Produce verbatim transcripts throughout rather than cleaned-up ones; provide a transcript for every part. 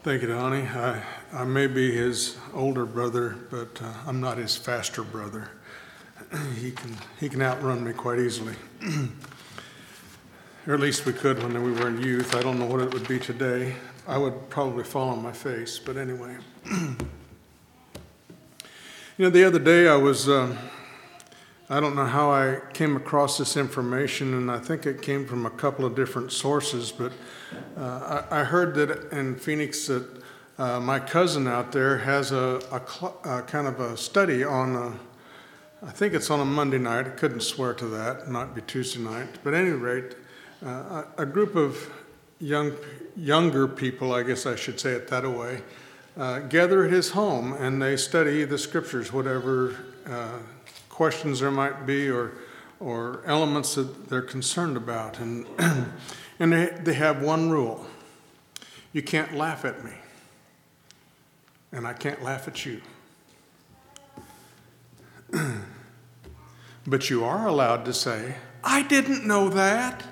Thank you, Donnie. I, I may be his older brother, but uh, I'm not his faster brother. he can he can outrun me quite easily. Or at least we could when we were in youth. I don't know what it would be today. I would probably fall on my face, but anyway. You know, the other day I was, um, I don't know how I came across this information, and I think it came from a couple of different sources, but uh, I, I heard that in Phoenix that uh, my cousin out there has a, a, cl- a kind of a study on, a, I think it's on a Monday night. I couldn't swear to that. It might be Tuesday night. But at any rate, uh, a, a group of young, younger people, I guess I should say it that way, uh, gather at his home and they study the scriptures, whatever uh, questions there might be or or elements that they're concerned about. And and they, they have one rule. You can't laugh at me. And I can't laugh at you. But you are allowed to say, I didn't know that.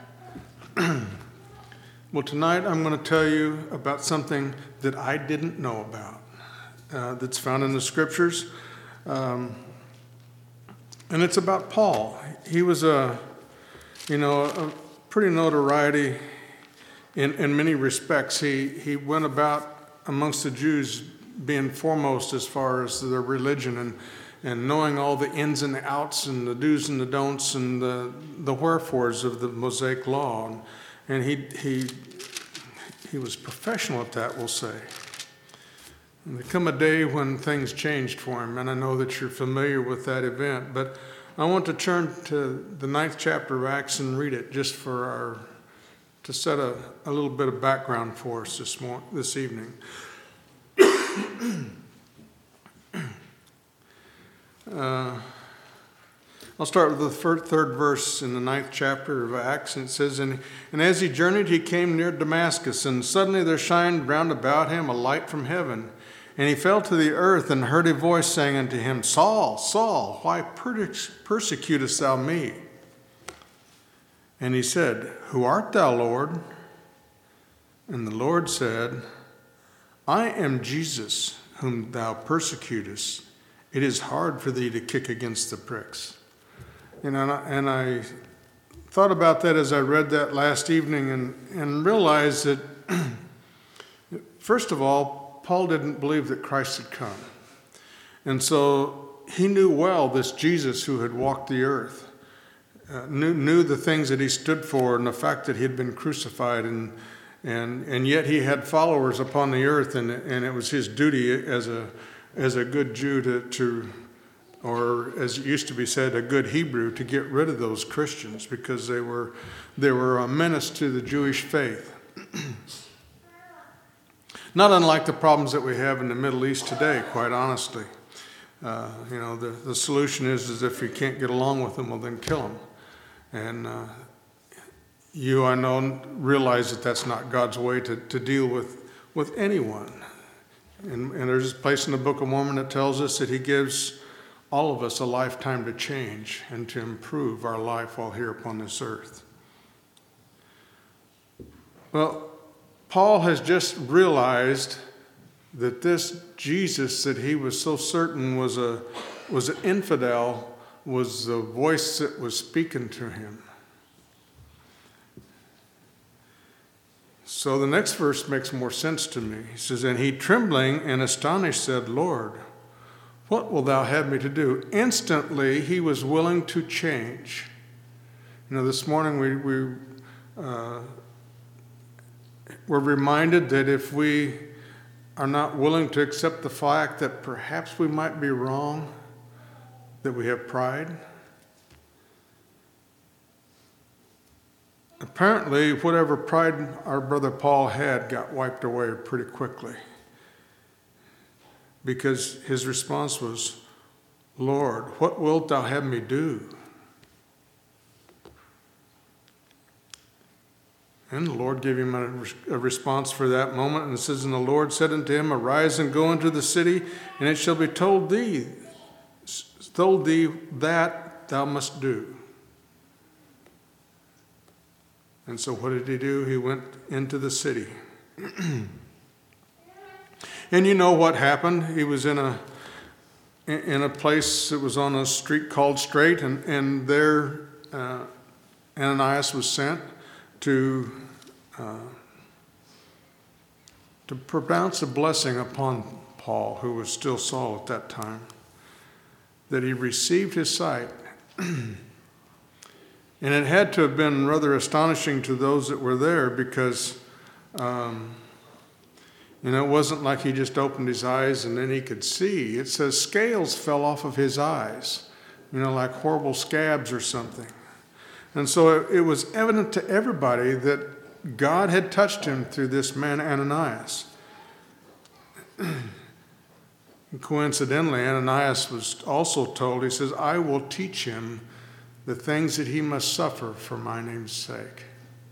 Well, tonight I'm going to tell you about something that I didn't know about, uh, that's found in the scriptures. Um, and it's about Paul. He was a, you know, a pretty notoriety in, in many respects. He, he went about amongst the Jews being foremost as far as their religion and, and knowing all the ins and the outs and the do's and the don'ts and the, the wherefores of the Mosaic law. And, and he, he, he was professional at that, we'll say. And there come a day when things changed for him, and I know that you're familiar with that event, but I want to turn to the ninth chapter of Acts and read it just for our, to set a, a little bit of background for us this morning, this evening. uh, I'll start with the third, third verse in the ninth chapter of Acts, and it says, and, and as he journeyed, he came near Damascus, and suddenly there shined round about him a light from heaven. And he fell to the earth and heard a voice saying unto him, Saul, Saul, why persecutest thou me? And he said, Who art thou, Lord? And the Lord said, I am Jesus, whom thou persecutest. It is hard for thee to kick against the pricks. You know, and I, and I thought about that as I read that last evening and, and realized that, first of all, Paul didn't believe that Christ had come. And so he knew well this Jesus who had walked the earth, uh, knew, knew the things that he stood for and the fact that he had been crucified. And, and, and yet he had followers upon the earth, and, and it was his duty as a, as a good Jew to, to, or as it used to be said, a good Hebrew, to get rid of those Christians because they were, they were a menace to the Jewish faith. Not unlike the problems that we have in the Middle East today, quite honestly. Uh, you know, the, the solution is, is if you can't get along with them, well, then kill them. And uh, you, I know, realize that that's not God's way to, to deal with, with anyone. And, and there's a place in the Book of Mormon that tells us that he gives all of us a lifetime to change and to improve our life while here upon this earth. Well, Paul has just realized that this Jesus that he was so certain was a was an infidel was the voice that was speaking to him. So the next verse makes more sense to me. He says, and he trembling and astonished said, Lord, what wilt thou have me to do? Instantly he was willing to change. You know, this morning we we uh, We're reminded that if we are not willing to accept the fact that perhaps we might be wrong, that we have pride. Apparently, whatever pride our brother Paul had got wiped away pretty quickly, because his response was, Lord, what wilt thou have me do? And the Lord gave him a, a response for that moment. And it says, and the Lord said unto him, arise and go into the city, and it shall be told thee, told thee that thou must do. And so what did he do? He went into the city. And you know what happened. He was in a in a place that was on a street called Straight, and, and there uh, Ananias was sent to uh, to pronounce a blessing upon Paul, who was still Saul at that time, that he received his sight. And it had to have been rather astonishing to those that were there, because um, you know, it wasn't like he just opened his eyes and then he could see. It says scales fell off of his eyes, you know, like horrible scabs or something. And so it, it was evident to everybody that God had touched him through this man Ananias. Coincidentally, Ananias was also told, he says, I will teach him the things that he must suffer for my name's sake.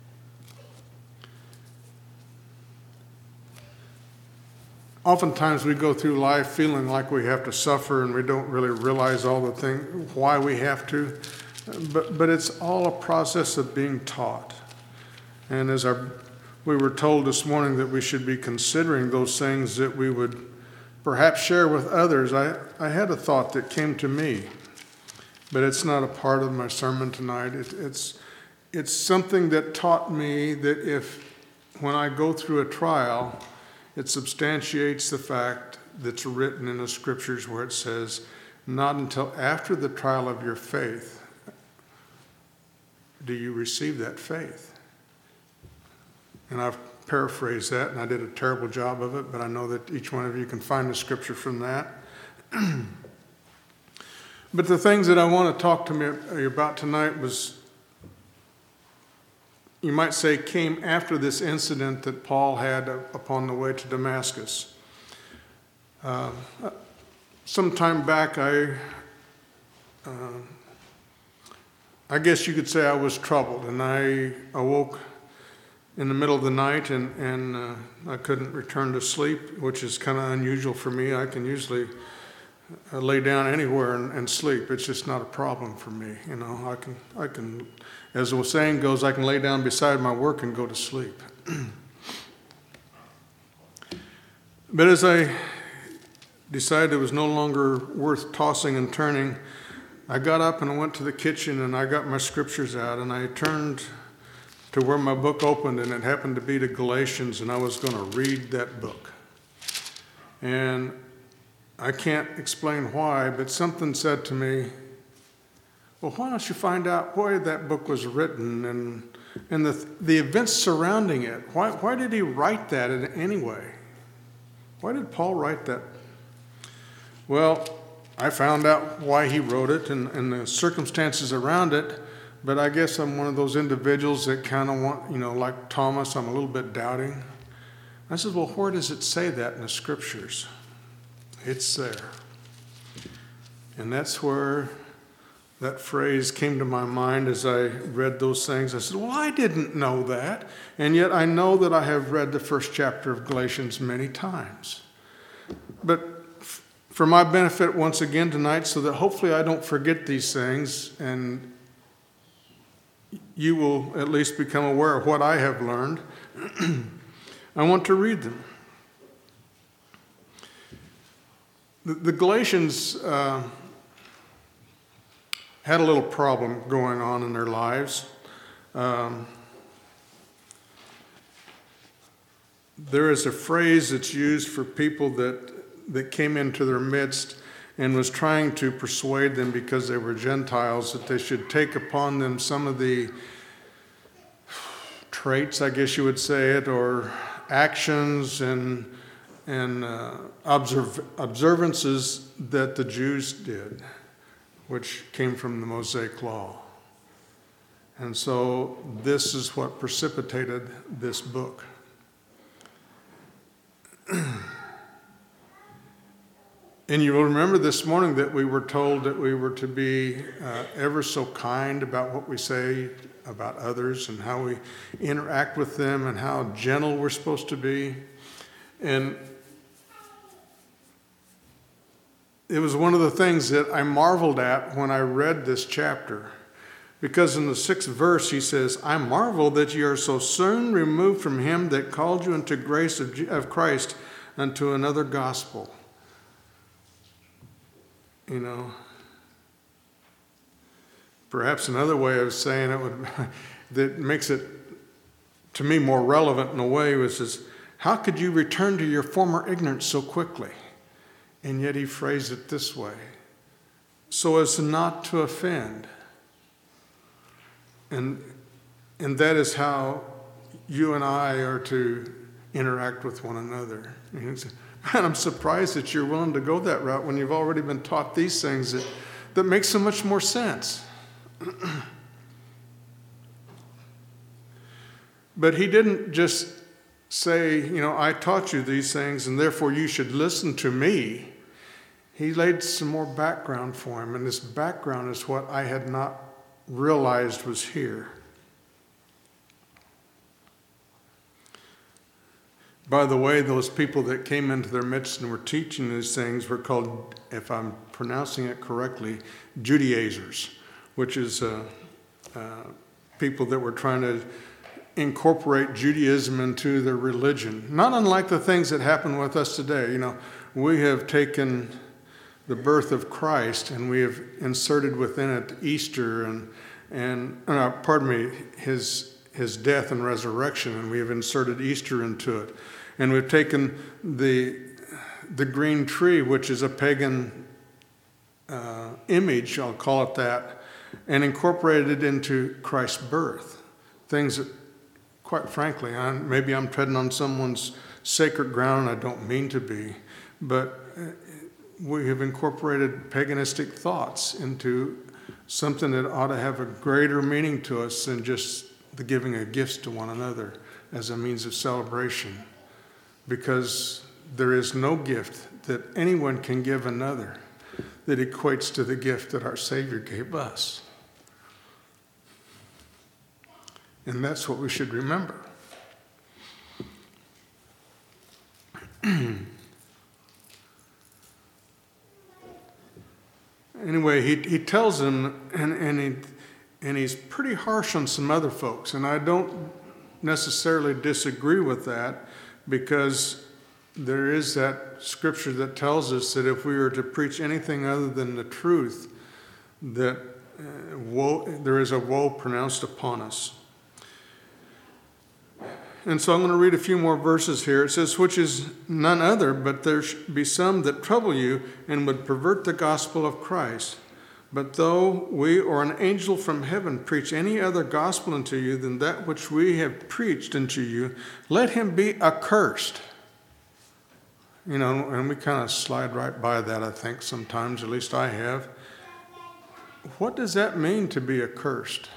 Oftentimes we go through life feeling like we have to suffer, and we don't really realize all the things, why we have to. But, but it's all a process of being taught. And as our, we were told this morning that we should be considering those things that we would perhaps share with others, I, I had a thought that came to me. But it's not a part of my sermon tonight. It, it's, it's something that taught me that if, when I go through a trial, it substantiates the fact that's written in the scriptures where it says, not until after the trial of your faith do you receive that faith. And I've paraphrased that, and I did a terrible job of it, but I know that each one of you can find the scripture from that. But the things that I want to talk to me about tonight was, you might say, came after this incident that Paul had upon the way to Damascus. Uh, some time back, I, uh, I guess you could say I was troubled, and I awoke in the middle of the night, and, and uh, I couldn't return to sleep, which is kind of unusual for me. I can usually uh, lay down anywhere and, and sleep. It's just not a problem for me. You know, I can, I can, as the saying goes, I can lay down beside my work and go to sleep. But as I decided it was no longer worth tossing and turning, I got up and I went to the kitchen and I got my scriptures out, and I turned to where my book opened, and it happened to be to Galatians, and I was going to read that book. And I can't explain why, but something said to me, well, why don't you find out why that book was written and and the the events surrounding it? Why why did he write that in any way? Why did Paul write that? Well, I found out why he wrote it and, and the circumstances around it, but I guess I'm one of those individuals that kind of want, you know, like Thomas, I'm a little bit doubting. I said, well, where does it say that in the scriptures? It's there. And that's where that phrase came to my mind as I read those things. I said, well, I didn't know that. And yet I know that I have read the first chapter of Galatians many times. But f- for my benefit once again tonight, so that hopefully I don't forget these things and you will at least become aware of what I have learned, I want to read them. The, the Galatians uh, had a little problem going on in their lives. Um, there is a phrase that's used for people that, that came into their midst and was trying to persuade them, because they were Gentiles, that they should take upon them some of the traits, I guess you would say it, or actions and and uh, observ- observances that the Jews did, which came from the Mosaic Law. And so this is what precipitated this book. And you will remember this morning that we were told that we were to be uh, ever so kind about what we say about others and how we interact with them and how gentle we're supposed to be. And it was one of the things that I marveled at when I read this chapter. Because in the sixth verse he says, I marvel that ye are so soon removed from him that called you into grace of, of Christ unto another gospel. You know, perhaps another way of saying it would, that makes it to me more relevant in a way was this: how could you return to your former ignorance so quickly? And yet he phrased it this way: so as not to offend. And and that is how you and I are to interact with one another. And he said, man, I'm surprised that you're willing to go that route when you've already been taught these things that, that make so much more sense. But he didn't just say, you know, I taught you these things and therefore you should listen to me. He laid some more background for him, and this background is what I had not realized was here. By the way, those people that came into their midst and were teaching these things were called, if I'm pronouncing it correctly, Judaizers, which is uh, uh, people that were trying to incorporate Judaism into their religion. Not unlike the things that happen with us today. You know, we have taken the birth of Christ and we have inserted within it Easter and, and uh, pardon me, his, his death and resurrection, and we have inserted Easter into it. And we've taken the, the green tree, which is a pagan uh, image, I'll call it that, and incorporated it into Christ's birth. Things that, quite frankly, I, maybe I'm treading on someone's sacred ground, and I don't mean to be, but we have incorporated paganistic thoughts into something that ought to have a greater meaning to us than just the giving of gifts to one another as a means of celebration. Because there is no gift that anyone can give another that equates to the gift that our Savior gave us. And that's what we should remember. Anyway, he, he tells them, and, and, he, and he's pretty harsh on some other folks, and I don't necessarily disagree with that, because there is that scripture that tells us that if we are to preach anything other than the truth, that uh, woe, there is a woe pronounced upon us. And so I'm going to read a few more verses here. It says, which is none other, but there be some that trouble you and would pervert the gospel of Christ. But though we or an angel from heaven preach any other gospel unto you than that which we have preached unto you, let him be accursed. You know, and we kind of slide right by that, I think, sometimes, at least I have. What does that mean, to be accursed?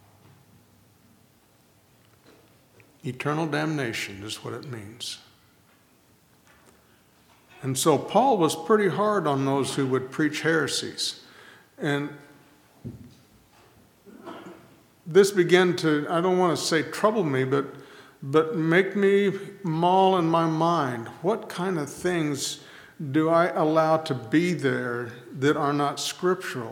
Eternal damnation is what it means. And so Paul was pretty hard on those who would preach heresies. And this began to, I don't want to say trouble me, but, but make me mull in my mind, what kind of things do I allow to be there that are not scriptural?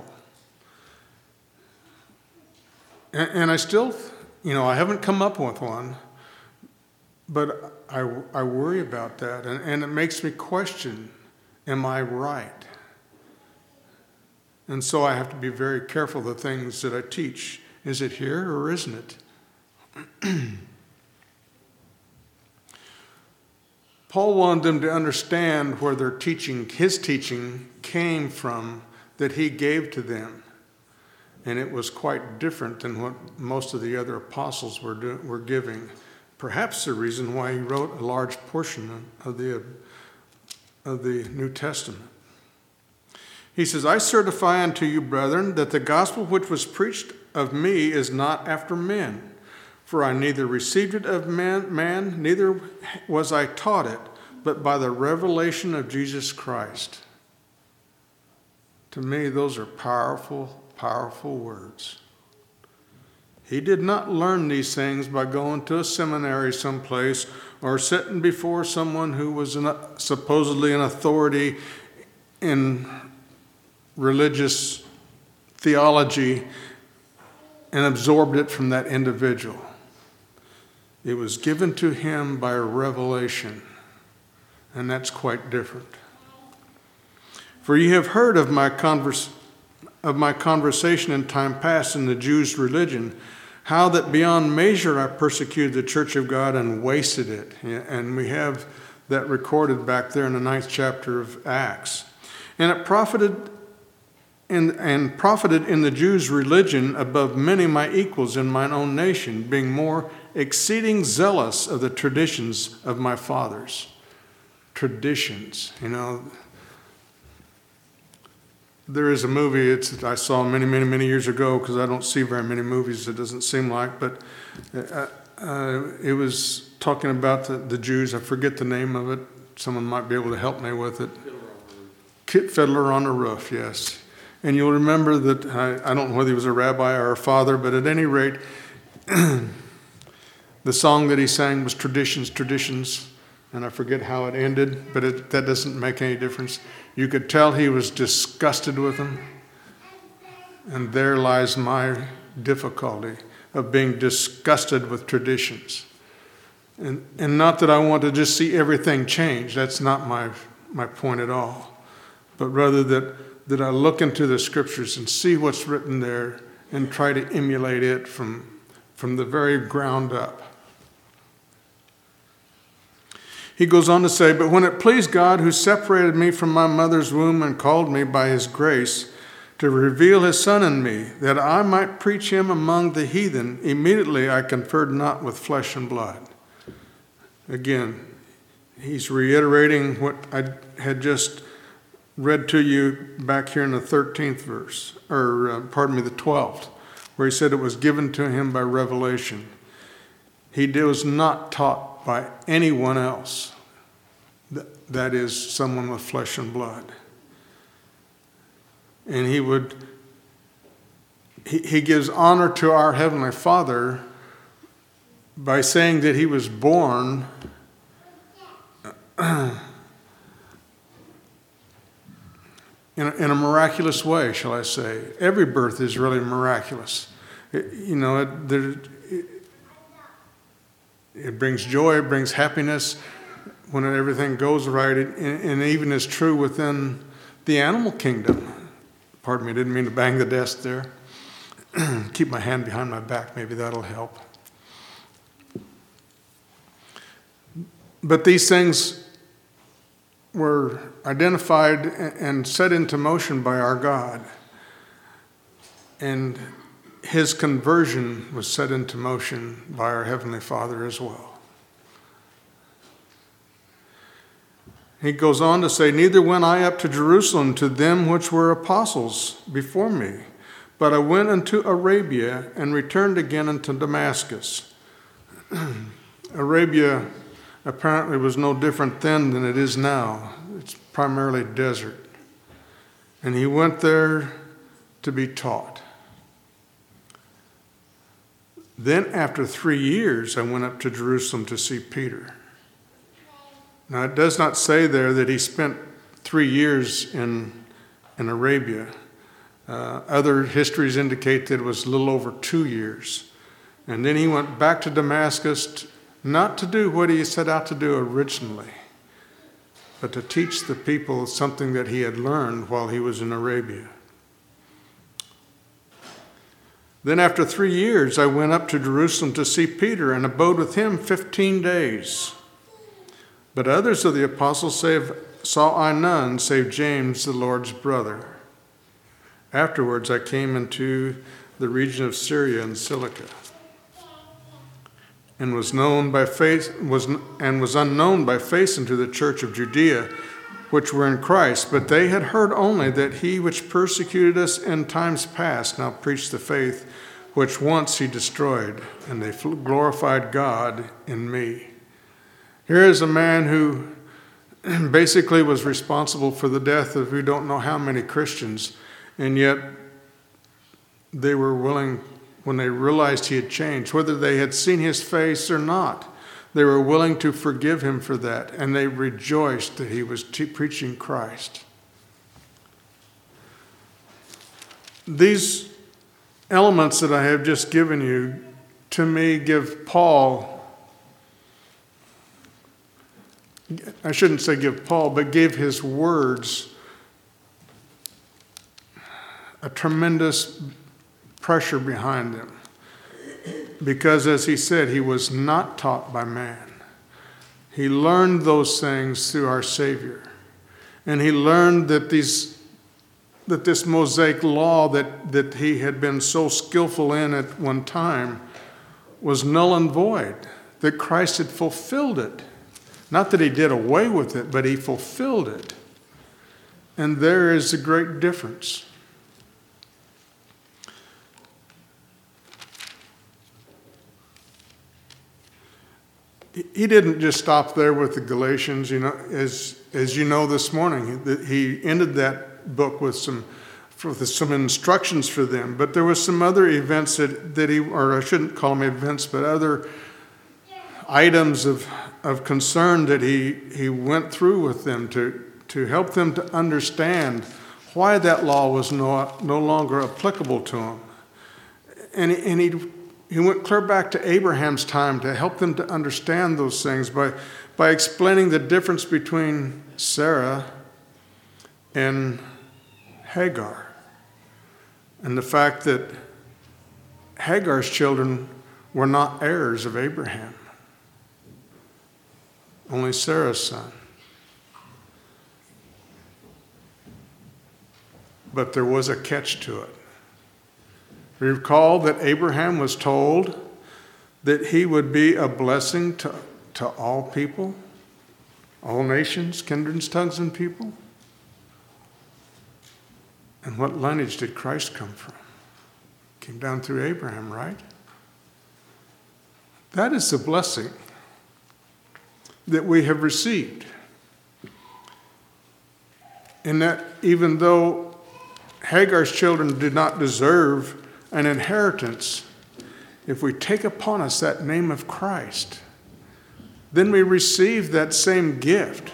And, and I still, you know, I haven't come up with one, but I, I worry about that. And, and it makes me question, am I right? And so I have to be very careful of the things that I teach. Is it here or isn't it? Paul wanted them to understand where their teaching, his teaching, came from that he gave to them. And it was quite different than what most of the other apostles were, do, were giving. Perhaps the reason why he wrote a large portion of the, of the New Testament. He says, I certify unto you, brethren, that the gospel which was preached of me is not after men. For I neither received it of man, man, neither was I taught it, but by the revelation of Jesus Christ. To me, those are powerful, powerful words. He did not learn these things by going to a seminary someplace or sitting before someone who was an, supposedly an authority in religious theology and absorbed it from that individual. It was given to him by revelation. and that's quite different. For ye have heard of my converse, of my conversation in time past in the Jews' religion, how that beyond measure I persecuted the church of God and wasted it. And we have that recorded back there in the ninth chapter of Acts. And it profited in, and profited in the Jews' religion above many my equals in mine own nation, being more exceeding zealous of the traditions of my fathers. Traditions, you know. There is a movie it's, I saw many, many, many years ago, because I don't see very many movies, it doesn't seem like, but uh, uh, it was talking about the, the Jews. I forget the name of it. Someone might be able to help me with it. Kit Fiddler on the Roof, yes. And you'll remember that, I, I don't know whether he was a rabbi or a father, but at any rate, the song that he sang was Traditions, Traditions, and I forget how it ended, but it, that doesn't make any difference. You could tell he was disgusted with them. And there lies my difficulty of being disgusted with traditions. And, and not that I want to just see everything change. That's not my, my point at all. But rather that, that I look into the scriptures and see what's written there and try to emulate it from, from the very ground up. He goes on to say, but when it pleased God, who separated me from my mother's womb and called me by his grace to reveal his Son in me, that I might preach him among the heathen, immediately I conferred not with flesh and blood. Again, he's reiterating what I had just read to you back here in the thirteenth verse, or uh, pardon me, the twelfth, where he said it was given to him by revelation. He was not taught by anyone else, that is, someone with flesh and blood. And he would, he, he gives honor to our Heavenly Father by saying that he was born in a, in a miraculous way, shall I say. Every birth is really miraculous. It, you know, it, there, it, It brings joy, it brings happiness when everything goes right, and, and even is true within the animal kingdom. Pardon me, I didn't mean to bang the desk there. Keep my hand behind my back, maybe that'll help. But these things were identified and set into motion by our God. And his conversion was set into motion by our Heavenly Father as well. He goes on to say, neither went I up to Jerusalem to them which were apostles before me, but I went unto Arabia and returned again unto Damascus. Arabia apparently was no different then than it is now. It's primarily desert. And he went there to be taught. Then after three years, I went up to Jerusalem to see Peter. Now, it does not say there that he spent three years in, in Arabia. Uh, other histories indicate that it was a little over two years. And then he went back to Damascus, t- not to do what he set out to do originally, but to teach the people something that he had learned while he was in Arabia. Then after three years, I went up to Jerusalem to see Peter and abode with him fifteen days. But others of the apostles save, saw I none, save James, the Lord's brother. Afterwards, I came into the region of Syria and Cilicia, and was known by face, was and was unknown by face unto the church of Judea, which were in Christ. But they had heard only that he which persecuted us in times past now preached the faith which once he destroyed, and they glorified God in me. Here is a man who basically was responsible for the death of we don't know how many Christians, and yet they were willing, when they realized he had changed, whether they had seen his face or not, they were willing to forgive him for that, and they rejoiced that he was te- preaching Christ. These elements that I have just given you, to me, give Paul I shouldn't say give Paul, but give his words a tremendous pressure behind them. Because as he said, he was not taught by man. He learned those things through our Savior. And he learned that these that this Mosaic law that, that he had been so skillful in at one time was null and void, that Christ had fulfilled it. Not that he did away with it, but he fulfilled it. And there is a great difference. He didn't just stop there with the Galatians, you know, as as you know this morning. He ended that book with some with some instructions for them. But there was some other events that, that he, or I shouldn't call them events, but other items of, of concern that he, he went through with them to, to help them to understand why that law was no, no longer applicable to them. And, and he He went clear back to Abraham's time to help them to understand those things by, by explaining the difference between Sarah and Hagar. And the fact that Hagar's children were not heirs of Abraham, only Sarah's son. But there was a catch to it. Recall that Abraham was told that he would be a blessing to, to all people, all nations, kindreds, tongues, and people. And what lineage did Christ come from? Came down through Abraham, right? That is the blessing that we have received. And that even though Hagar's children did not deserve an inheritance, if we take upon us that name of Christ, then we receive that same gift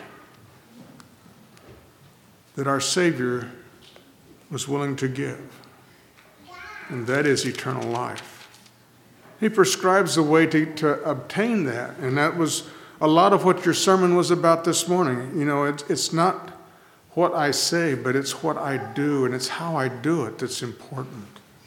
that our Savior was willing to give, and that is eternal life. He prescribes the way to, to obtain that, and that was a lot of what your sermon was about this morning. You know, it, it's not what I say, but it's what I do, and it's how I do it that's important.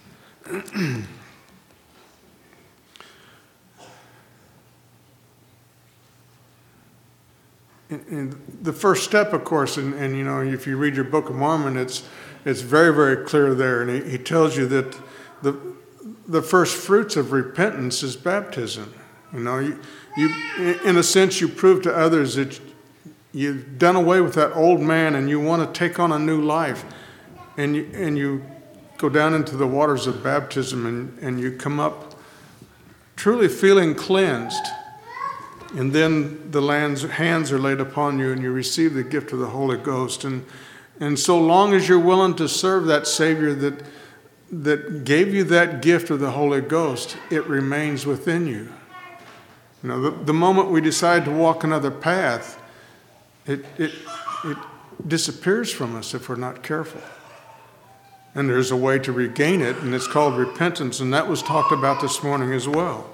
And, and the first step, of course, and, and you know, if you read your Book of Mormon, it's it's very, very clear there, and he, he tells you that the the first fruits of repentance is baptism. You know, you, you in a sense you prove to others that you've done away with that old man and you want to take on a new life, and you and you go down into the waters of baptism, and, and you come up truly feeling cleansed. And then the land's hands are laid upon you and you receive the gift of the Holy Ghost. And and so long as you're willing to serve that Savior that that gave you that gift of the Holy Ghost, it remains within you. You know, the, the moment we decide to walk another path, it, it, it disappears from us if we're not careful. And there's a way to regain it, and it's called repentance, and that was talked about this morning as well.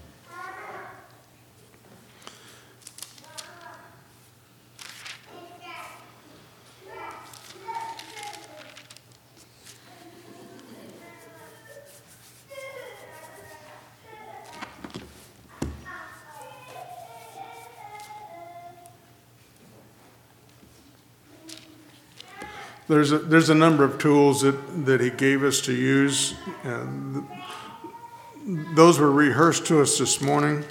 There's a, there's a number of tools that, that he gave us to use. And those were rehearsed to us this morning.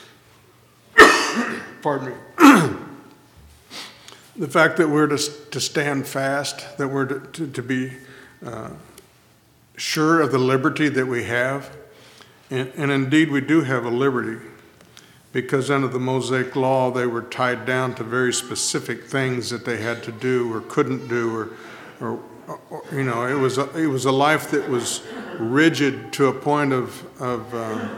Pardon me. The fact that we're to, to stand fast, that we're to, to, to be uh, sure of the liberty that we have. And, and indeed, we do have a liberty. Because under the Mosaic law, they were tied down to very specific things that they had to do or couldn't do, or, or, or you know, it was a, it was a life that was rigid to a point of of uh,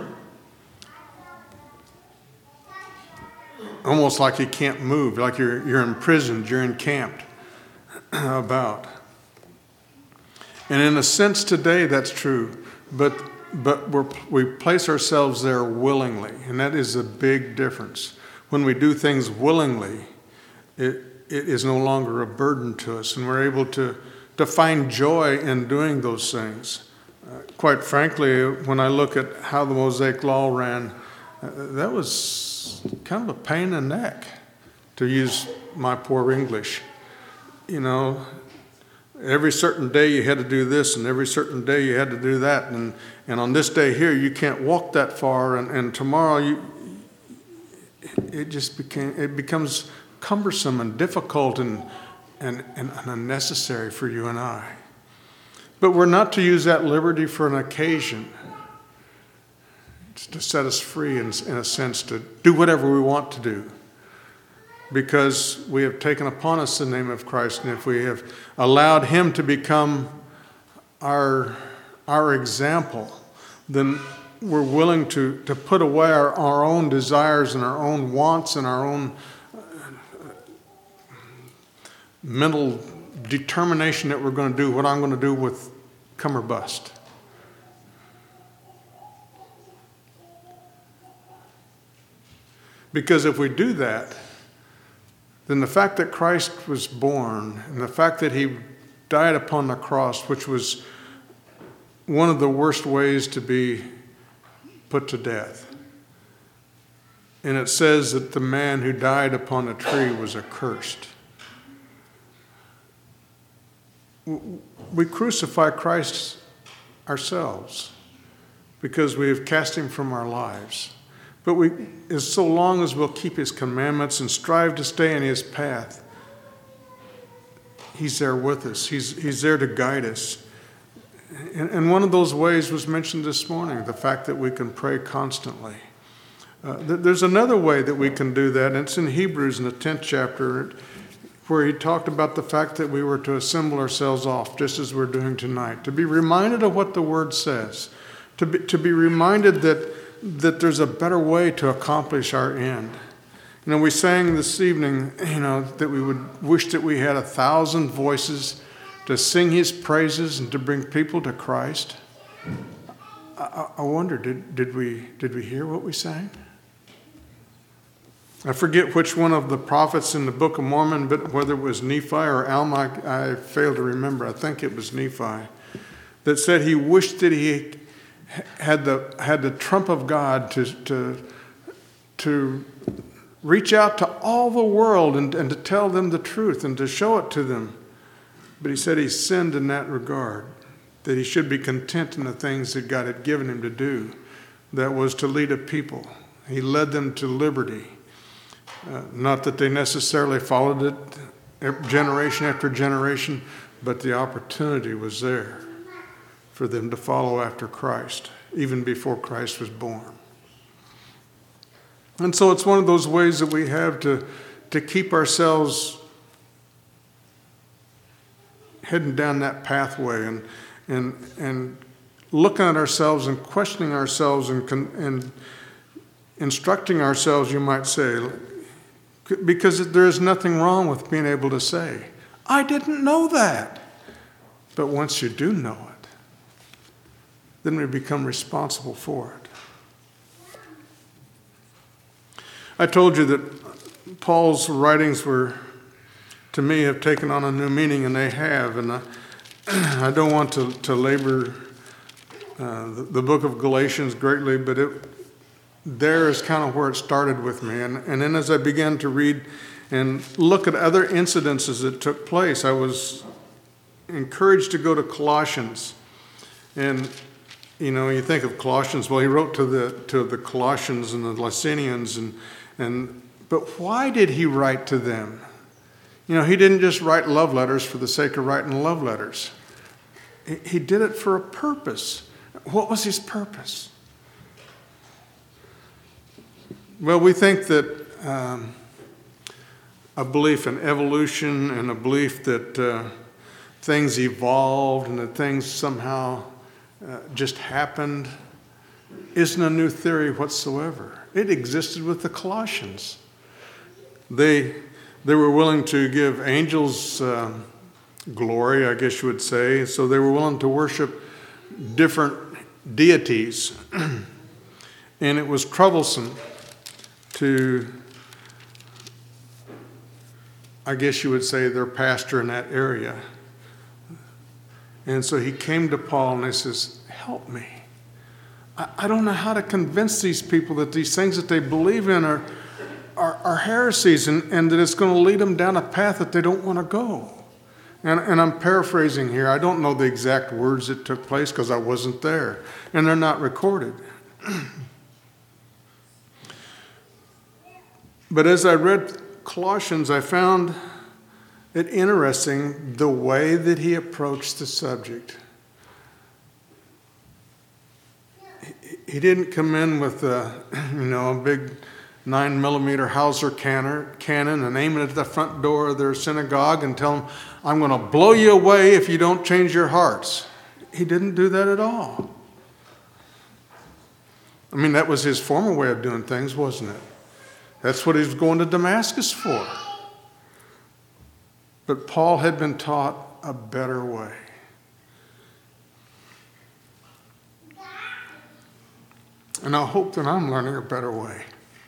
almost like you can't move, like you're you're imprisoned, you're encamped about. And in a sense, today that's true, but. But we're, we place ourselves there willingly, and that is a big difference. when we do things willingly, it, it is no longer a burden to us, and we're able to, to find joy in doing those things. Uh, quite frankly, when I look at how the Mosaic Law ran, uh, that was kind of a pain in the neck, to use my poor English. You know, every certain day you had to do this, and every certain day you had to do that, and, and on this day here you can't walk that far, and, and tomorrow you, it just became, it becomes cumbersome and difficult and, and, and unnecessary for you and I. But we're not to use that liberty for an occasion. It's to set us free in, in a sense, to do whatever we want to do, because we have taken upon us the name of Christ, and if we have allowed him to become our, our example, then we're willing to, to put away our, our own desires and our own wants and our own mental determination that we're going to do what I'm going to do with come or bust. Because if we do that, then the fact that Christ was born and the fact that he died upon the cross, which was one of the worst ways to be put to death. And it says that the man who died upon the tree was accursed. We crucify Christ ourselves because we have cast him from our lives. But we, as so long as we'll keep his commandments and strive to stay in his path, he's there with us. He's, he's there to guide us. And, and one of those ways was mentioned this morning, the fact that we can pray constantly. Uh, th- there's another way that we can do that, and it's in Hebrews in the tenth chapter, where he talked about the fact that we were to assemble ourselves off, just as we're doing tonight, to be reminded of what the Word says, to be, to be reminded that, that there's a better way to accomplish our end. You know, we sang this evening, you know, that we would wish that we had a thousand voices to sing his praises and to bring people to Christ. I, I wonder, did, did we did we hear what we sang? I forget which one of the prophets in the Book of Mormon, but whether it was Nephi or Alma, I, I fail to remember. I think it was Nephi, that said he wished that he had the had the trump of God to to to reach out to all the world and, and to tell them the truth and to show it to them. But he said he sinned in that regard, that he should be content in the things that God had given him to do. That was to lead a people. He led them to liberty. Uh, not that they necessarily followed it generation after generation, but the opportunity was there for them to follow after Christ, even before Christ was born. And so it's one of those ways that we have to, to keep ourselves heading down that pathway and and and looking at ourselves and questioning ourselves and and instructing ourselves, you might say, because there is nothing wrong with being able to say, I didn't know that. But once you do know it, then we become responsible for it. I told you that Paul's writings were, to me, have taken on a new meaning, and they have. And I, I don't want to, to labor uh, the, the book of Galatians greatly, but it, there is kind of where it started with me. And, and then as I began to read and look at other incidences that took place, I was encouraged to go to Colossians. And, you know, you think of Colossians, well, he wrote to the to the Colossians and the Lycinians, and and but why did he write to them? You know, he didn't just write love letters for the sake of writing love letters. He, he did it for a purpose. What was his purpose? Well, we think that um, a belief in evolution and a belief that uh, things evolved and that things somehow uh, just happened isn't a new theory whatsoever. It existed with the Colossians. They they were willing to give angels uh, glory, I guess you would say, so they were willing to worship different deities. And it was troublesome to I guess you would say, their pastor in that area. And so he came to Paul and he says, help me. I, I don't know how to convince these people that these things that they believe in are, are, are heresies and, and that it's going to lead them down a path that they don't want to go. And, and I'm paraphrasing here. I don't know the exact words that took place because I wasn't there. And they're not recorded. But as I read Colossians, I found it interesting the way that he approached the subject. He didn't come in with a, you know, a big nine millimeter Hauser cannon and aim it at the front door of their synagogue and tell them, I'm going to blow you away if you don't change your hearts. He didn't do that at all. I mean, that was his former way of doing things, wasn't it? That's what he was going to Damascus for. But Paul had been taught a better way. And I hope that I'm learning a better way.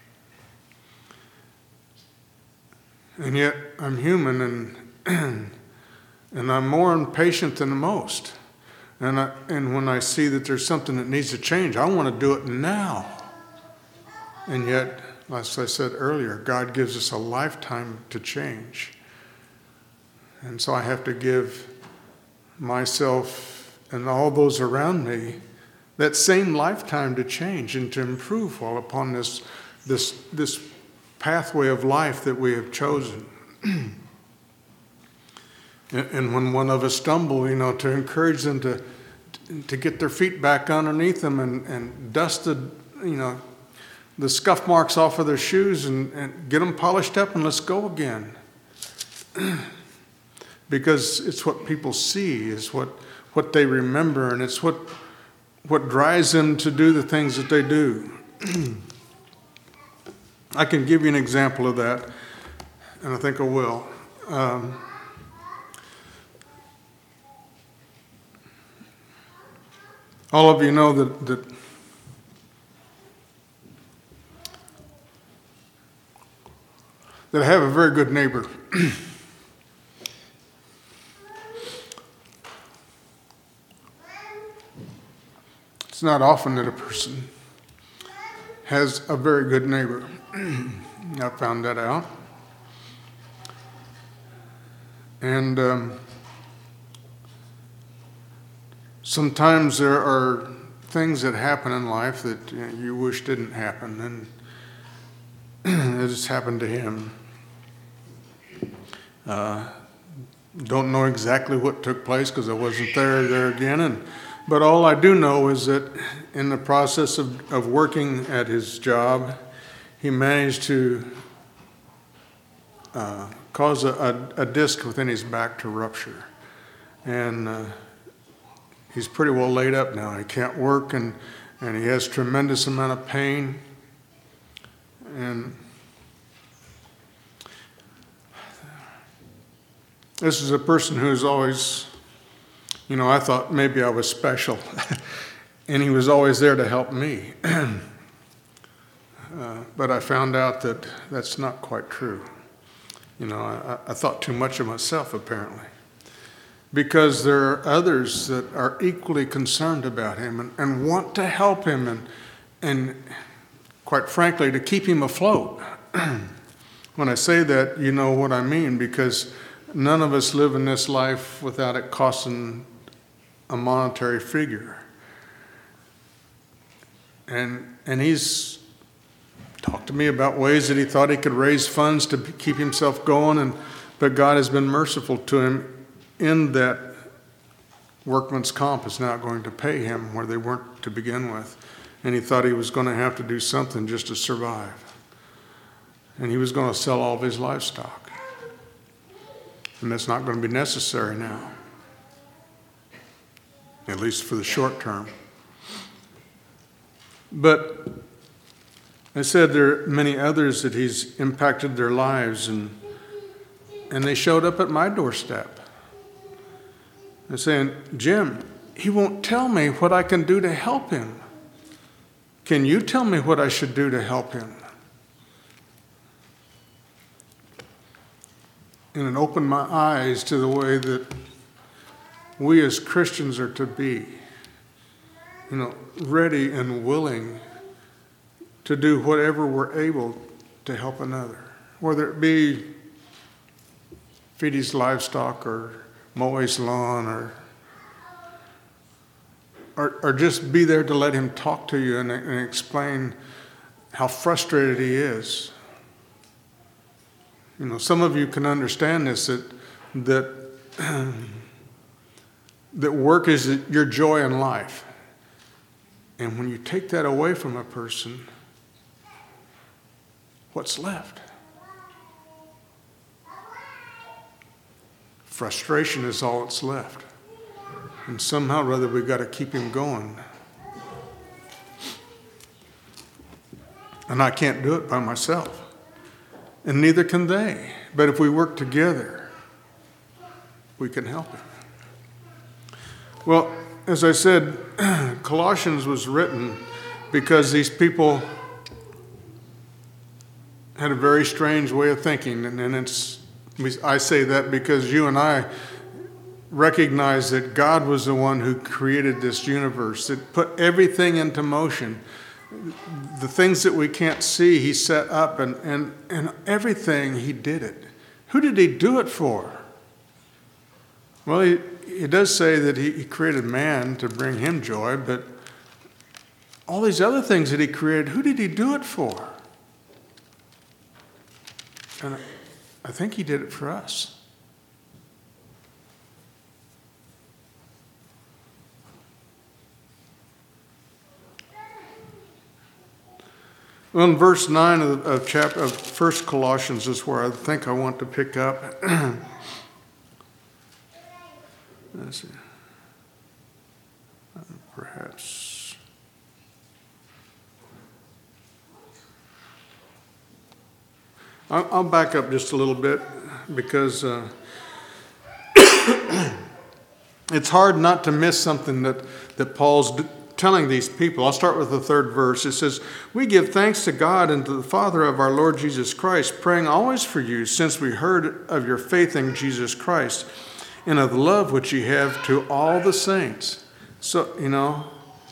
And yet I'm human and and I'm more impatient than most. And I, and when I see that there's something that needs to change, I want to do it now. And yet, as I said earlier, God gives us a lifetime to change. And so I have to give myself and all those around me that same lifetime to change and to improve while upon this, this, this pathway of life that we have chosen. And when one of us stumble, you know, to encourage them to to get their feet back underneath them and, and dust the, you know, the scuff marks off of their shoes and, and get them polished up and let's go again. Because it's what people see, it's what, what they remember, and it's what what drives them to do the things that they do. I can give you an example of that, and I think I will. Um, all of you know that, that that I have a very good neighbor. It's not often that a person has a very good neighbor. I found that out. And um, sometimes there are things that happen in life that, you know, you wish didn't happen, and it just happened to him. Uh, don't know exactly what took place because I wasn't there there again, and but all I do know is that in the process of, of working at his job, he managed to uh, cause a, a, a disc within his back to rupture. And uh, he's pretty well laid up now. He can't work, and, and he has tremendous amount of pain. And this is a person who's always... You know, I thought maybe I was special, and he was always there to help me. uh, but I found out that that's not quite true. You know, I, I thought too much of myself, apparently, because there are others that are equally concerned about him and, and want to help him and, and, quite frankly, to keep him afloat. When I say that, you know what I mean, because none of us live in this life without it costing a monetary figure. And and he's talked to me about ways that he thought he could raise funds to keep himself going, and but God has been merciful to him in that workman's comp is not going to pay him where they weren't to begin with. And he thought he was going to have to do something just to survive. And he was going to sell all of his livestock. And that's not going to be necessary now, at least for the short term. But I said there are many others that he's impacted their lives, and and they showed up at my doorstep. They're saying, Jim, he won't tell me what I can do to help him. Can you tell me what I should do to help him? and it opened my eyes to the way that we as Christians are to be, you know, ready and willing to do whatever we're able to help another, whether it be feed his livestock or mow his lawn or, or, or just be there to let him talk to you and, and explain how frustrated he is. You know, some of you can understand this, that that that work is your joy in life. And when you take that away from a person, what's left? Frustration is all that's left. And somehow or other we've got to keep him going. And I can't do it by myself. And neither can they. But if we work together, we can help him. Well, as I said, Colossians was written because these people had a very strange way of thinking. And it's, I say that because you and I recognize that God was the one who created this universe, that put everything into motion. The things that we can't see, he set up, and, and, and everything, he did it. Who did he do it for? Well, he, he does say that he, he created man to bring him joy, but all these other things that he created, who did he do it for? And I think he did it for us. Well, in verse nine of, of chapter of First Colossians is where I think I want to pick up. Let's see. Uh, perhaps. I'll, I'll back up just a little bit because uh, it's hard not to miss something that, that Paul's d- telling these people. I'll start with the third verse. It says, "We give thanks to God and to the Father of our Lord Jesus Christ, praying always for you, since we heard of your faith in Jesus Christ and of the love which ye have to all the saints." So, you know,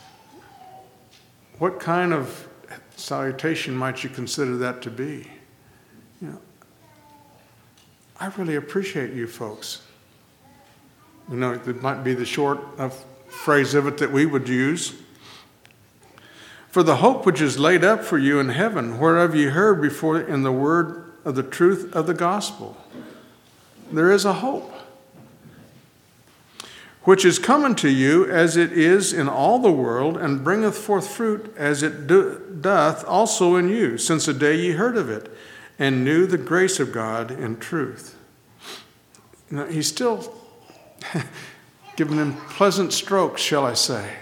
what kind of salutation might you consider that to be? You know, I really appreciate you folks. You know, it might be the short of phrase of it that we would use. "For the hope which is laid up for you in heaven, whereof ye heard before in the word of the truth of the gospel." There is a hope, "which is coming to you as it is in all the world, and bringeth forth fruit as it do, doth also in you, since the day ye heard of it, and knew the grace of God in truth." You know, he's still giving them pleasant strokes, shall I say.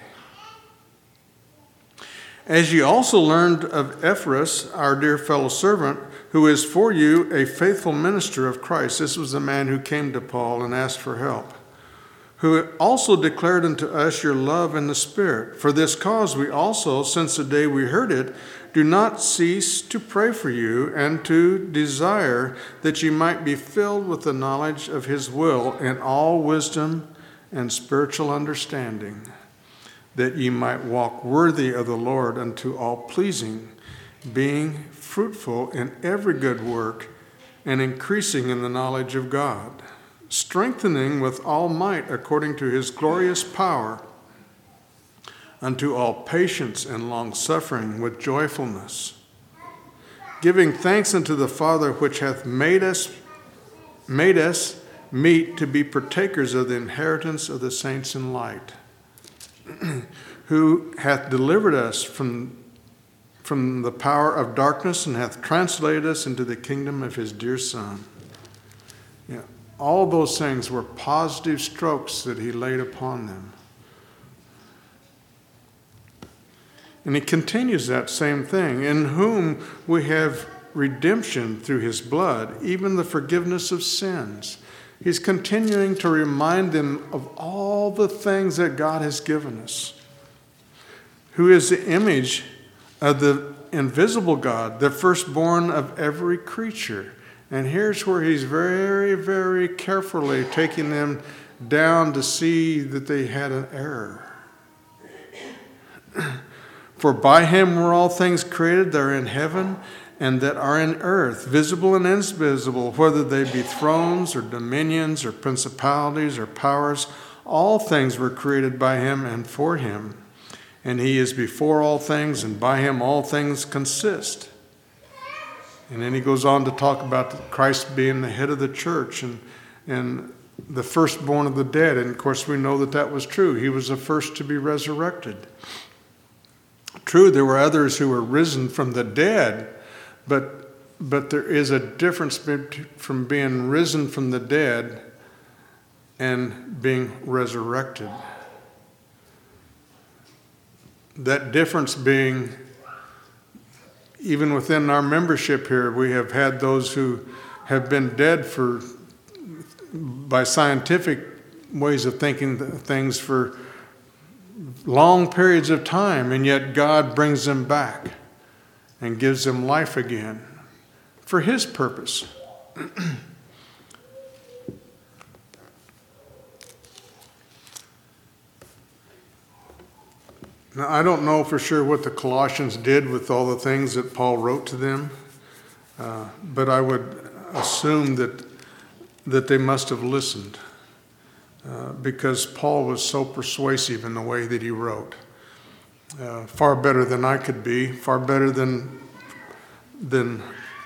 "As ye also learned of Epaphras, our dear fellow servant, who is for you a faithful minister of Christ." This was the man who came to Paul and asked for help. "Who also declared unto us your love in the Spirit. For this cause we also, since the day we heard it, do not cease to pray for you and to desire that ye might be filled with the knowledge of his will in all wisdom and spiritual understanding, that ye might walk worthy of the Lord unto all pleasing, being fruitful in every good work and increasing in the knowledge of God, strengthening with all might according to his glorious power, unto all patience and long-suffering with joyfulness, giving thanks unto the Father which hath made us made us meet to be partakers of the inheritance of the saints in light, who hath delivered us from, from the power of darkness and hath translated us into the kingdom of his dear Son." Yeah, all those things were positive strokes that he laid upon them. And he continues that same thing, "in whom we have redemption through his blood, even the forgiveness of sins." He's continuing to remind them of all the things that God has given us. "Who is the image of the invisible God, the firstborn of every creature. And here's where he's very, very carefully taking them down to see that they had an error. For by him were all things created that are in heaven and that are in earth, visible and invisible, whether they be thrones or dominions or principalities or powers. All things were created by him and for him. And he is before all things, and by him all things consist. And then he goes on to talk about Christ being the head of the church and, and the firstborn of the dead. And of course we know that that was true. He was the first to be resurrected. True, there were others who were risen from the dead, but, but there is a difference from being risen from the dead and being resurrected. That difference being, even within our membership here, we have had those who have been dead for, by scientific ways of thinking things, for long periods of time, and yet God brings them back and gives them life again for his purpose. Now, I don't know for sure what the Colossians did with all the things that Paul wrote to them, uh, but I would assume that that they must have listened uh, because Paul was so persuasive in the way that he wrote. Uh, far better than I could be, far better than than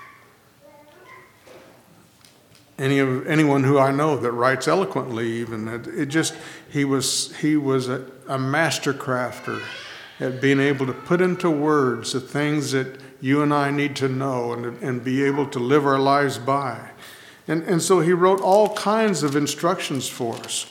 any of anyone who I know that writes eloquently. Even it, it just he was he was a, a master crafter at being able to put into words the things that you and I need to know and and be able to live our lives by. And and so he wrote all kinds of instructions for us.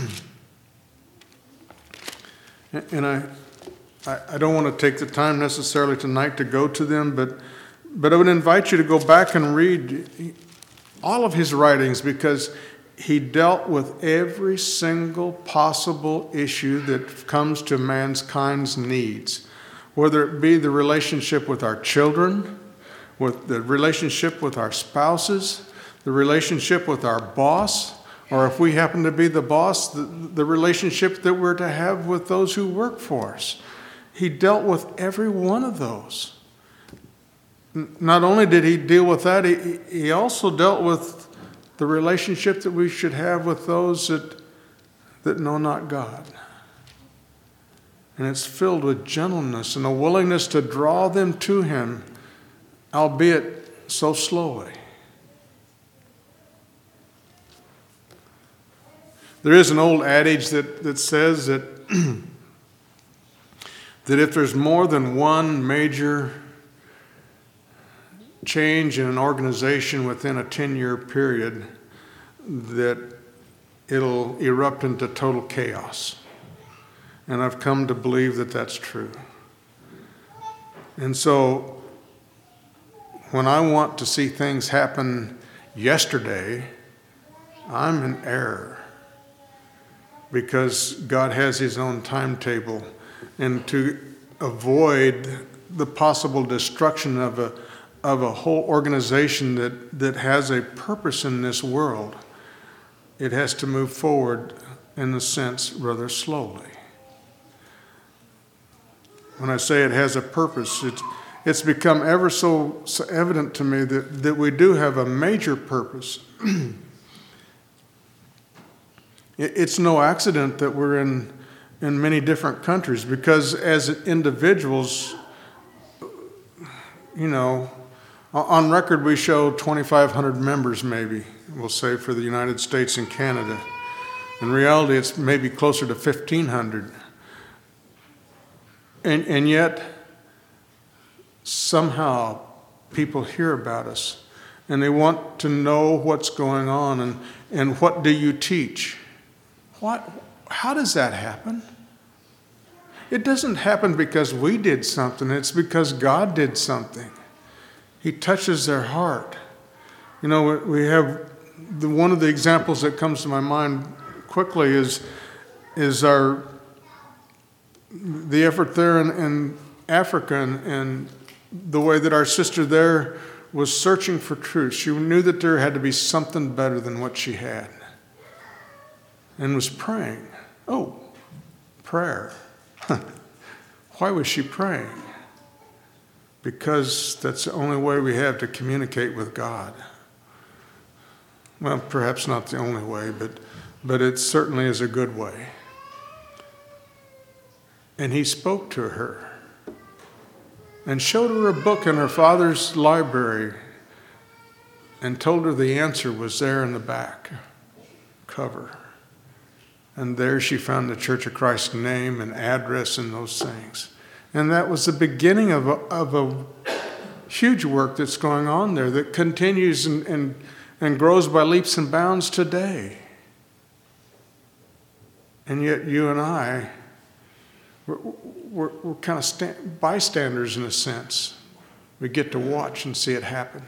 and I. I don't want to take the time necessarily tonight to go to them, but but I would invite you to go back and read all of his writings, because he dealt with every single possible issue that comes to mankind's needs, whether it be the relationship with our children, with the relationship with our spouses, the relationship with our boss, or if we happen to be the boss, the, the relationship that we're to have with those who work for us. He dealt with every one of those. Not only did he deal with that, he, he also dealt with the relationship that we should have with those that, that know not God. And it's filled with gentleness and a willingness to draw them to him, albeit so slowly. There is an old adage that, that says that that if there's more than one major change in an organization within a ten-year period, that it'll erupt into total chaos. And I've come to believe that that's true. And so when I want to see things happen yesterday, I'm in error, because God has his own timetable. And to avoid the possible destruction of a of a whole organization that, that has a purpose in this world, it has to move forward, in a sense, rather slowly. When I say it has a purpose, it's, it's become ever so, so evident to me that, that we do have a major purpose. it, it's no accident that we're in in many different countries, because as individuals, you know, on record we show twenty-five hundred members, maybe, we'll say, for the United States and Canada. In reality, it's maybe closer to fifteen hundred. And, and yet, somehow, people hear about us, and they want to know what's going on, and, and what do you teach? What? How does that happen? It doesn't happen because we did something. It's because God did something. He touches their heart. You know, we have the, one of the examples that comes to my mind quickly is is our the effort there in, in Africa, and, and the way that our sister there was searching for truth. She knew that there had to be something better than what she had. And was praying. Oh, prayer. Why was she praying? Because that's the only way we have to communicate with God. Well, perhaps not the only way, but, but it certainly is a good way. And he spoke to her and showed her a book in her father's library and told her the answer was there in the back cover. And there she found the Church of Christ's name and address and those things. And that was the beginning of a, of a huge work that's going on there that continues and, and, and grows by leaps and bounds today. And yet you and I, we're, we're, we're kind of stand, bystanders in a sense. We get to watch and see it happen.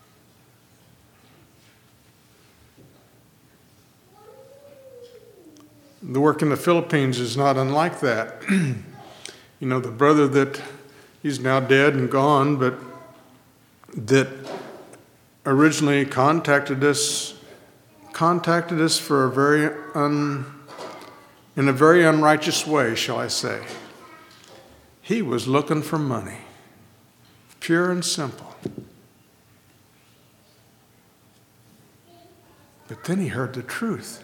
The work in the Philippines is not unlike that. You know, the brother that, he's now dead and gone, but that originally contacted us, contacted us for a very un, in a very unrighteous way, shall I say. He was looking for money, pure and simple. But then he heard the truth.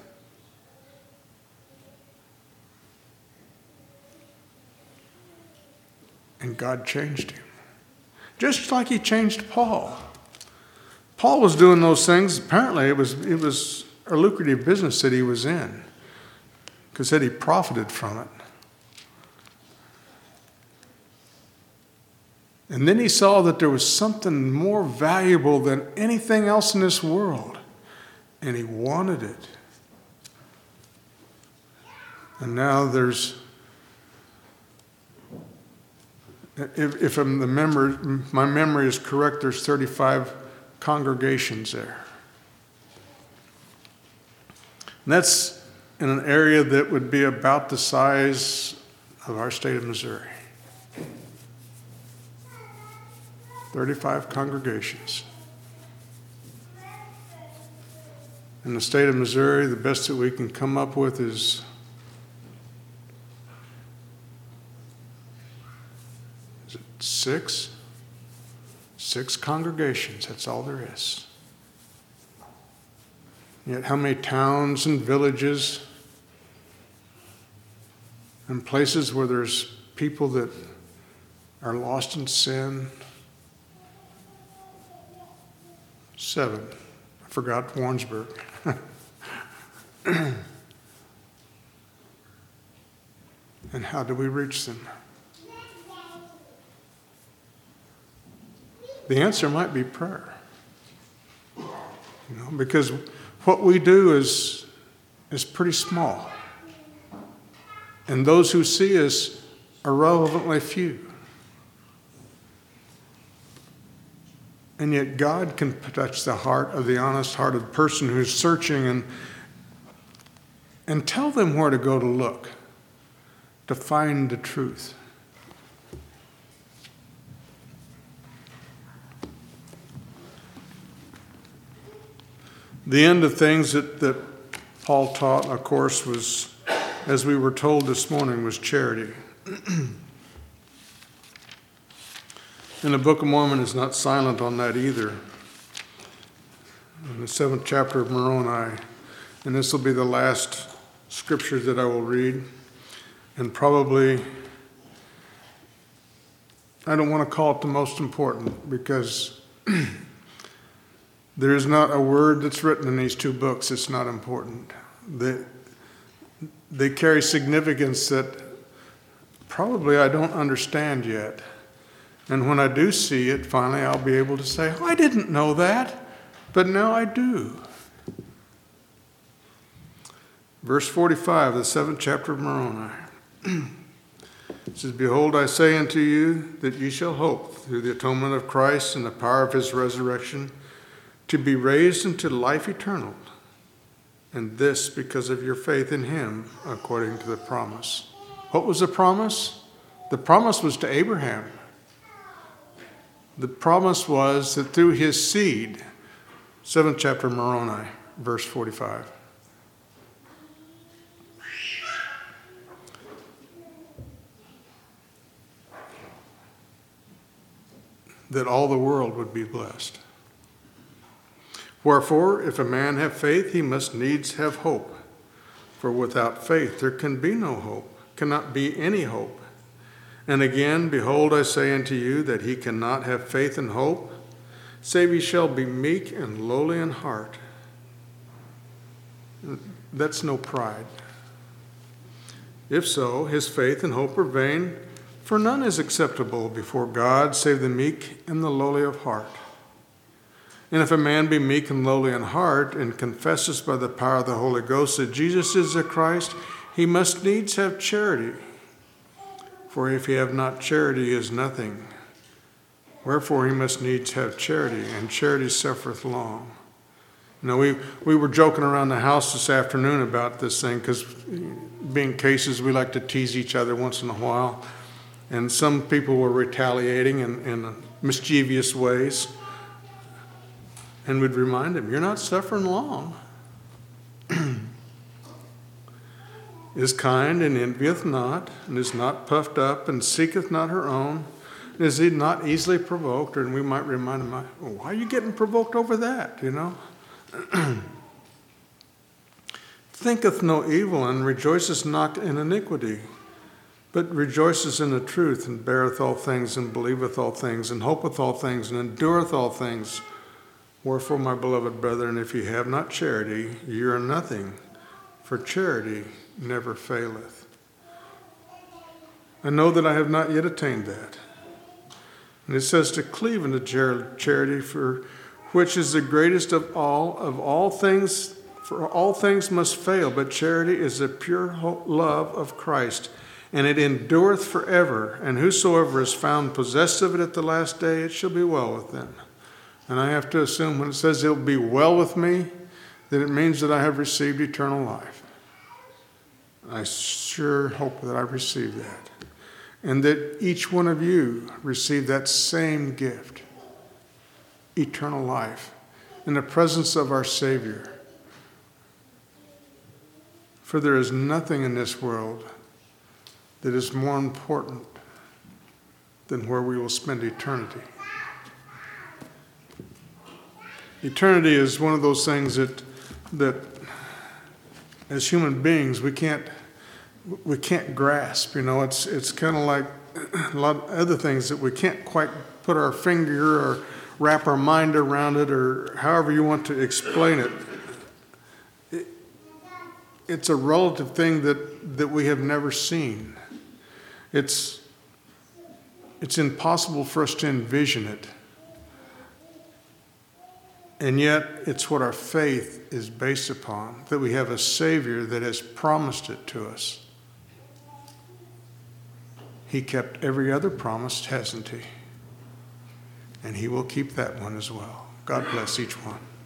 And God changed him. Just like he changed Paul. Paul was doing those things. Apparently it was, it was a lucrative business that he was in. Because that he profited from it. And then he saw that there was something more valuable than anything else in this world. And he wanted it. And now there's If, if I'm the memory, my memory is correct, there's thirty-five congregations there. And that's in an area that would be about the size of our state of Missouri. thirty-five congregations. In the state of Missouri, the best that we can come up with is Six, six congregations, that's all there is. Yet how many towns and villages and places where there's people that are lost in sin? Seven. I forgot Warrensburg. And how do we reach them? The answer might be prayer. You know, because what we do is, is pretty small. And those who see us are relevantly few. And yet God can touch the heart of the honest-hearted person who's searching and, and tell them where to go to look, to find the truth. The end of things that, that Paul taught, of course, was, as we were told this morning, was charity. And the Book of Mormon is not silent on that either. In the seventh chapter of Moroni, and this will be the last scripture that I will read, and probably, I don't want to call it the most important, because there is not a word that's written in these two books that's not important. They, they carry significance that probably I don't understand yet. And when I do see it, finally I'll be able to say, oh, I didn't know that, but now I do. Verse forty-five, the seventh chapter of Moroni. It says, behold, I say unto you that ye shall hope through the atonement of Christ and the power of his resurrection, to be raised into life eternal, and this because of your faith in him, according to the promise. What was the promise? The promise was to Abraham. The promise was that through his seed, seventh chapter of Moroni, verse forty-five. That all the world would be blessed. Wherefore, if a man have faith, he must needs have hope. For without faith there can be no hope, cannot be any hope. And again, behold, I say unto you that he cannot have faith and hope, save he shall be meek and lowly in heart. That's no pride. If so, his faith and hope are vain, for none is acceptable before God save the meek and the lowly of heart. And if a man be meek and lowly in heart, and confesses by the power of the Holy Ghost that Jesus is the Christ, he must needs have charity. For if he have not charity, he is nothing. Wherefore he must needs have charity, and charity suffereth long. You know, we, we were joking around the house this afternoon about this thing, because being cases, we like to tease each other once in a while. And some people were retaliating in, in mischievous ways. And we'd remind them, you're not suffering long. Is kind and envieth not, and is not puffed up, and seeketh not her own. Is he not easily provoked? And we might remind him, well, why are you getting provoked over that, you know? Thinketh no evil, and rejoiceth not in iniquity, but rejoiceth in the truth, and beareth all things, and believeth all things, and hopeth all things, and endureth all things. Wherefore, my beloved brethren, if ye have not charity, ye are nothing, for charity never faileth. I know that I have not yet attained that. And it says to cleave unto charity, for which is the greatest of all, of all things, for all things must fail, but charity is the pure love of Christ, and it endureth forever, and whosoever is found possessed of it at the last day, it shall be well with them. And I have to assume when it says it'll be well with me, that it means that I have received eternal life. I sure hope that I receive that. And that each one of you receive that same gift, eternal life, in the presence of our Savior. For there is nothing in this world that is more important than where we will spend eternity. Eternity is one of those things that, that as human beings, we can't we can't grasp. You know, it's it's kind of like a lot of other things that we can't quite put our finger or wrap our mind around it, or however you want to explain it. it it's a relative thing that, that we have never seen. It's it's impossible for us to envision it. And yet, it's what our faith is based upon, that we have a Savior that has promised it to us. He kept every other promise, hasn't he? And he will keep that one as well. God bless each one.